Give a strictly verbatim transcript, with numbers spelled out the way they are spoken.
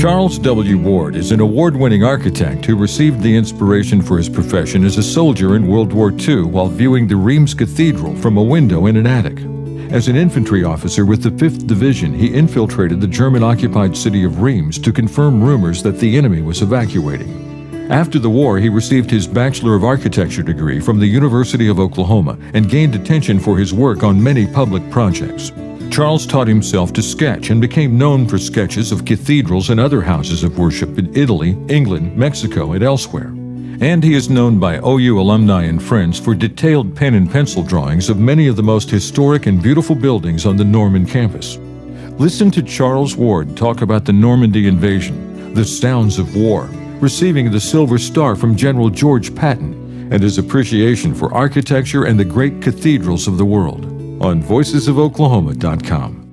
Charles W. Ward is an award-winning architect who received the inspiration for his profession as a soldier in World War Two while viewing the Reims Cathedral from a window in an attic. As an infantry officer with the fifth Division, he infiltrated the German-occupied city of Reims to confirm rumors that the enemy was evacuating. After the war, he received his Bachelor of Architecture degree from the University of Oklahoma and gained attention for his work on many public projects. Charles taught himself to sketch and became known for sketches of cathedrals and other houses of worship in Italy, England, Mexico, and elsewhere. And he is known by O U alumni and friends for detailed pen and pencil drawings of many of the most historic and beautiful buildings on the Norman campus. Listen to Charles Ward talk about the Normandy invasion, the sounds of war, receiving the Silver Star from General George Patton, and his appreciation for architecture and the great cathedrals of the world on voices of oklahoma dot com.